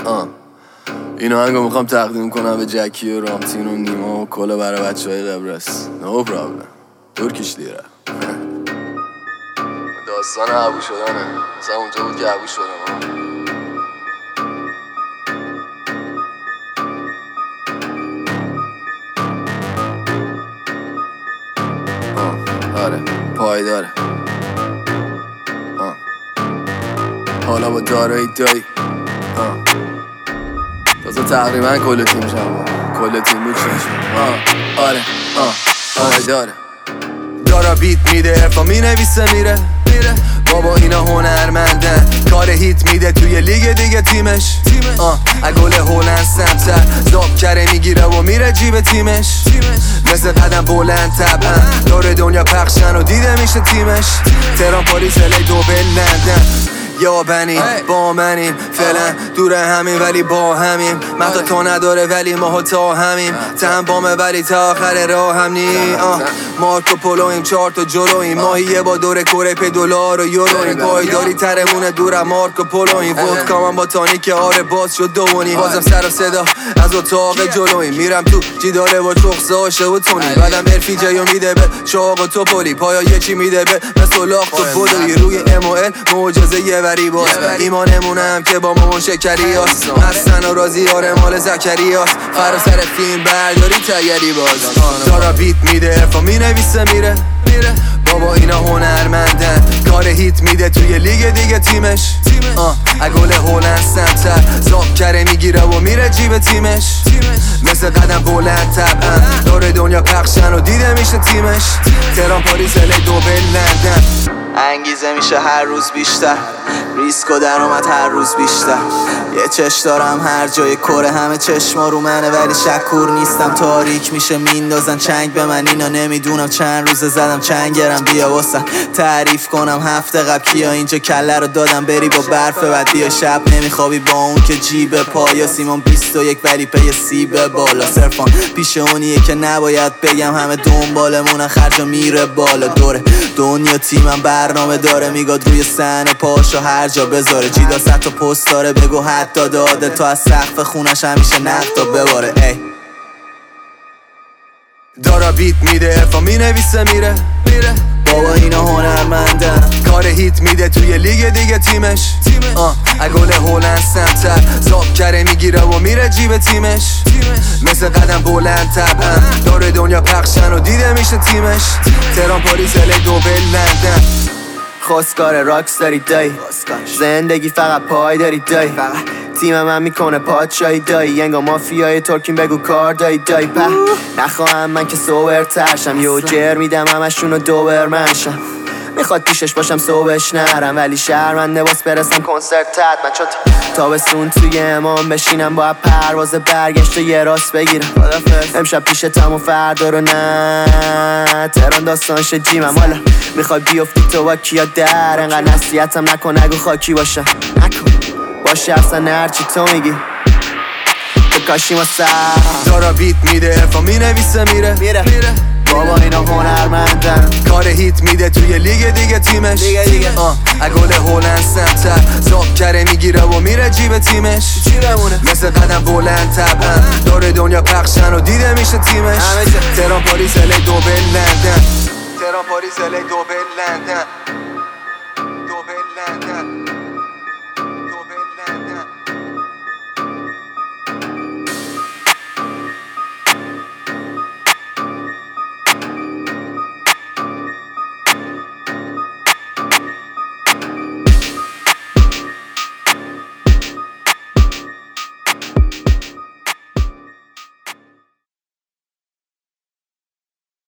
این آهنگو میخوام تقدیم کنم به جکی و رامتین و نیما و کلا برای بچهای قبرس. نو پرابلم. ترکیش لیره. داستان عبو شدنه. مثلا اونجا بود که عبو شدم. آره پایداره. حالا با دارایی دایی تازه تقریبا کل تیم شما کل تیم بود آره پایداره. دارا بیت میده ارفا مینویسه میره بابا اینا هنرمندن کار هیت میده توی لیگ دیگه تیمش اگل هولند سمتر زاب کره میگیره و میره جیب تیمش مثل قدم بلند طبعا دور دنیا پخشن و دیده میشه تیمش تهران پاریس الی دوبل لندن یا بنین با منیم فعلا دور همین ولی با همیم مهدا تا نداره ولی ماها تا همیم تهم بامه ولی تا آخر راه هم نی مارکو پولویم 4 تا جلویم ماهیه با دور کره پی دلار و یورویم پایداری ترمونه دورم مارکو پولویم ودکا من با تانیک آره باز شد دوونی بازم سر و صدا از اتاق جلویم میرم تو جیداره با چخصاشه و تونی بعدم ارفی جایو میده به چاق و توپولی پایا یه چی میده به مثل لاخت و بودوی روی اموئل معجزه یه وری باز ایمانمونم که با مامان شکری هست حسن و رازی آره مال زکری هست فرا سر فیلم برداری تیری باز دارا بیت میده ارفا مینویسه میره بابا اینا هنرمندن کار هیت میده توی لیگ دیگه تیمش اگل هولند سمتر زاب کره میگیره و میره جیب تیمش مثل قدم بلند طبعا دور دنیا پخشن و دیده میشه تیمش تهران پاریس الی دوبل لندن انگیزه میشه هر روز بیشتر ریسک و درآمد هر روز بیشتر یه چش دارم هر جای کره همه چشما رو منه ولی شکور نیستم تاریک میشه میندازن چنگ به من اینا نمیدونم چند روزه زدم چنگرم بیا واسن تعریف کنم هفته قبل کیا اینجا کله رو دادم بری با برف بعد بیا شب نمیخوابی با اون که جیب پایا سیمان 21 ولی پی سیب بالا صرفان پیش اونیه که نباید بگم همه دنبالمون خرجا میره بالا دوره دنیا تیمم برنامه داره میگاد روی صحنه پاشو هر جا بذاره جیدا 100 تا پست داره بگو حتی داده تا از سقف خونش همیشه نقدا بباره ای دارا بیت میده ارفا مینویسه میره بابا اینا هنرمندن کار هیت میده توی لیگ دیگه تیمش اگل هولند سمتر زاب کره میگیره و میره جیب تیمش مثل قدم بلند طبعا دور دنیا پخشن و دیده میشه تیمش تهران پاریس الی دوبل لندن خواستگار راکس داری دایی زندگی فقط پای داری دایی تیم من میکنه پادشاهی دایی ینگا مافیای ترکیم بگو کار دایی په نخواهم من که سوبر ترشم یو جر میدم همشونو دوبرمنشم میخواد پیشش باشم صبحش نرم ولی شرمنده باز برسم کنسرت من چون تابستون توی امام بشینم با پرواز برگشت و یه راست بگیرم امشب پیشتم و فردا رو نه تهران داستانش جیمم حالا میخوای بیفتی تو با کیا در انقدر نصیحتم نکن نگو خاکی باشم نکن باشه اصلا هرچی تو میگی بکاشیم و سر دارا بیت میده ارفا مینویسه میره بابا اینا هنرمندن کار هیت میده توی لیگ دیگه تیمش اگل هولند سمتر زاب کره میگیره و میره جیب تیمش مثل قدم بلند طبعا دور دنیا پخشن و دیده میشه تیمش تهران پاریس الی دوبل لندن